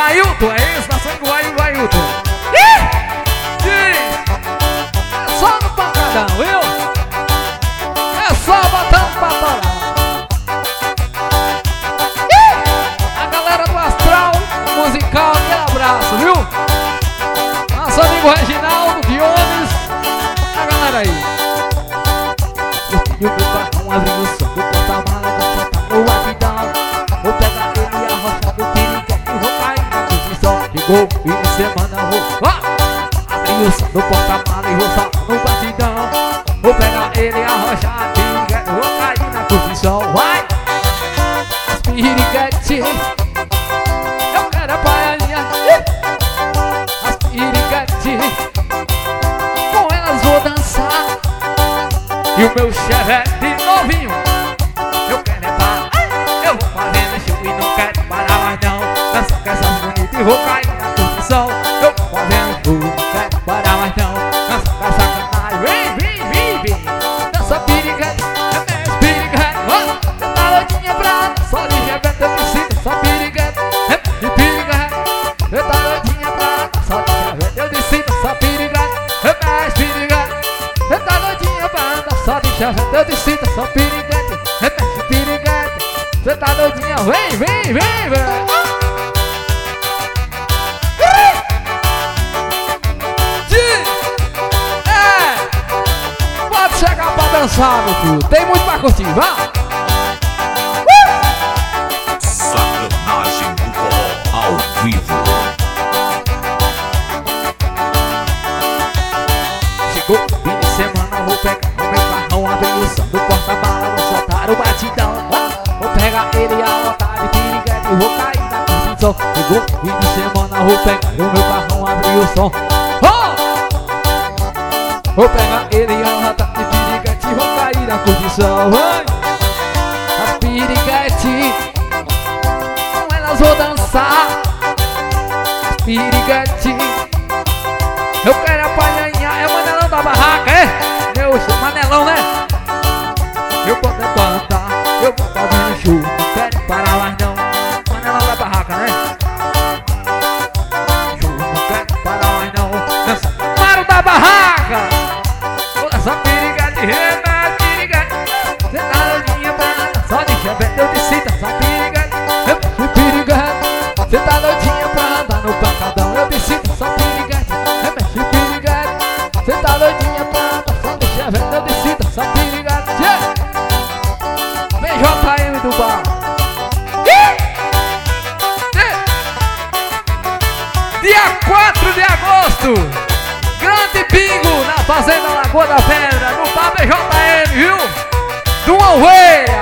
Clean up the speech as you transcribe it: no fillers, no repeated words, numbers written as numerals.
Ailton, é isso? Tá sendo o Ailton. É só no pancadão, viu? É só botando pra torar. A galera do Astral Musical, aquele abraço, viu? Nosso amigo Reginaldo, Dionis, a galera aí. E o meu carrão abriu o som do porta-mala, vou botar no avidão. Vou pegar ele e arrochar do piriguete, vou cair na posição. Chegou, fim de semana, vou abrir o som do porta-mala e vou saltar no batidão. Vou pegar ele e arrochar do piriguete, vou cair na posição. Vai! As piriguete, eu quero a baianinha. As piriguete, com elas vou dançar. E o meu chevette novinho, eu quero é parar. Eu vou fazendo show e não quero parar mais não. Dançar com essas bonitas e vou cair na posição. Eu vou fazendo show e não quero parar mais não. Dançar com essa cantada, vem. Dança piriguete, é minha piriguete. Você tá doidinha pra dançar de chevette, eu me sinto só piriguete. É minha piriguete, você tá doidinha pra dançar de chevette, eu me sinto só piriguete. É minha piriguete, você tá doidinha pra dançar só de chevette, eu te sinto só piriguete. Repete piriguete, cê tá doidinha, vem. Pode chegar pra dançar, meu filho, tem muito pra curtir, vá. Sacanagem do forró ao vivo. Chegou fim de semana, vou pegar o meu carrão, abrir o som do porta-mala, vou soltar o batidão. Vou pegar ele e a lotar de piriguete, vou cair na posição. Chegou fim de semana, vou pegar o meu carrão, abrir o som. Vou pegar ele e a lotar de piriguete, vou cair na posição. As piriguete, com elas vou dançar. As piriguete, eu quero apanhar, é o Manelão da barraca, é? Meu Manelão, né? Eu vou levantar, eu vou fazer show, não quero parar mais não. Manelão da barraca, né? Show, não quero parar mais não. Dança, Mário da barraca! Vou dançar piriguete, remete piriguete. Cê tá doidinha pra dançar de chevette, eu te sinto só piriguete. Remete piriguete, cê tá doidinha pra andar no pancadão, eu te sinto só piriguete. Remete piriguete, cê tá doidinha pra dançar de chevette, eu te sinto só piriguete. Vem JM do bar. Dia 4 de agosto, grande bingo na Fazenda Lagoa da Pedra, no bar BJM, viu? Do Alveia.